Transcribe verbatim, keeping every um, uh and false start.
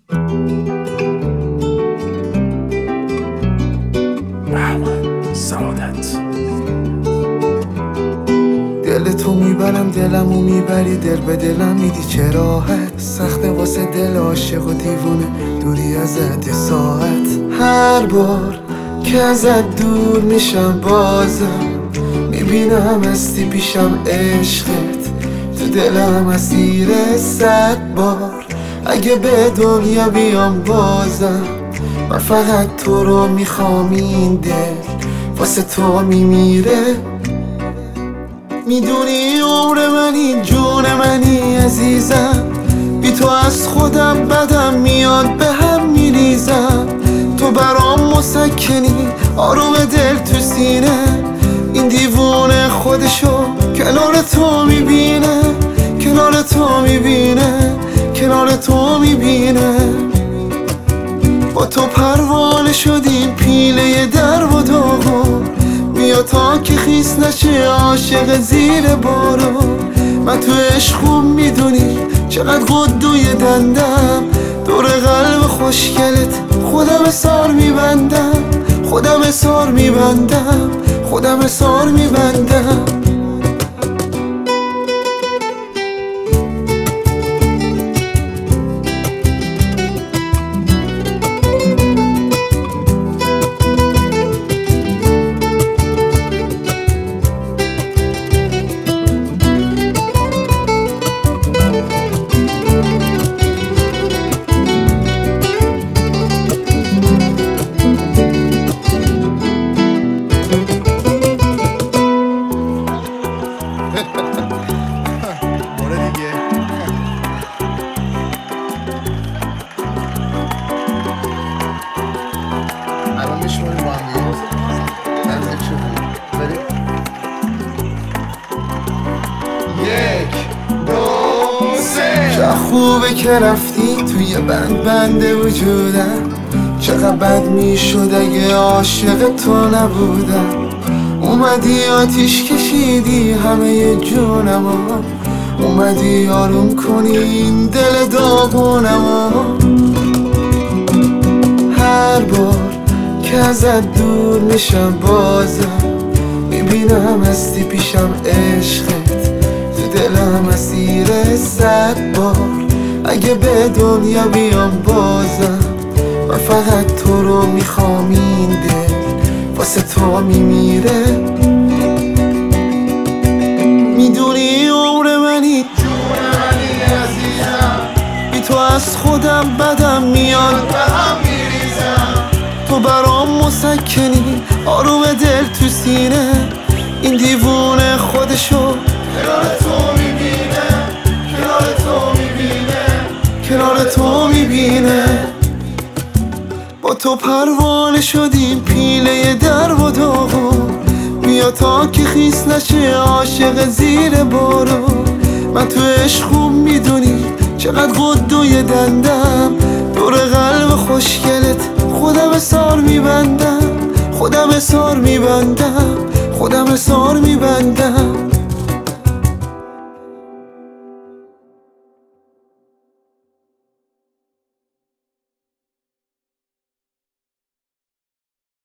سعادت دل تو میبرم دلمو میبری، دل به دلم میدی چه راحت. سخته واسه دل عاشق و دیوونه دوری ازت ساعت. هر بار که ازت دور میشم بازم میبینم هستی پیشم، عشقت تو دلم اسیر صد بار. اگه به دنیا بیام بازم من فقط تو رو میخوام، این دل واسه تو میمیره. میدونی عمر منی، جون منی عزیزم، بی تو از خودم بدم میاد، به هم میریزم. تو برام مسکنی، آروم دل تو سینه. این دیوونه خودشو کنار تو میبینه، کنار تو میبینه، کنار تو میبینه. با تو پروانه شدیم پیله در و داغون، بیا تا که خیس نشه عاشق زیر بارون. من تو عشقم میدونی چقدر قدوی دندم، دور قلب خوشگلت خودم سار میبندم، خودم سار میبندم، خودم سار میبندم. الان میشونیم با هم دیگه نزدیک شدیم. بریم یک دو سه. چه خوبه که رفتی توی بند بند وجودم، چقدر بد میشد اگه عاشق تو نبودم. اومدی آتیش کشیدی همه جونمو، اومدی آروم کنی این دل داغونمو. هر بار که ازت دور میشم بازم میبینم هستی پیشم، عشقت تو دلم اسیر صد بار. اگه به دنیا بیام بازم من فقط تو رو میخوام، این دل واسه تو میمیره. میدونی عمر منی، جون منی عزیزم، بی تو از خودم بدم میاد، به هم میریزم. تو برام مسکنی، آروم دل تو سینه. این دیوونه خودشو کنار تو میبینه، کنار تو میبینه، کنار تو میبینه. با تو پروانه شدیم پیله در و داغون، بیا تا که خیس نشه عاشق زیر بارون. من تو عشقم میدونی چقدر قدوی دندم، دور قلب خوشگلت خودم سار میبندم، خودم سار میبندم، خودم سار میبندم.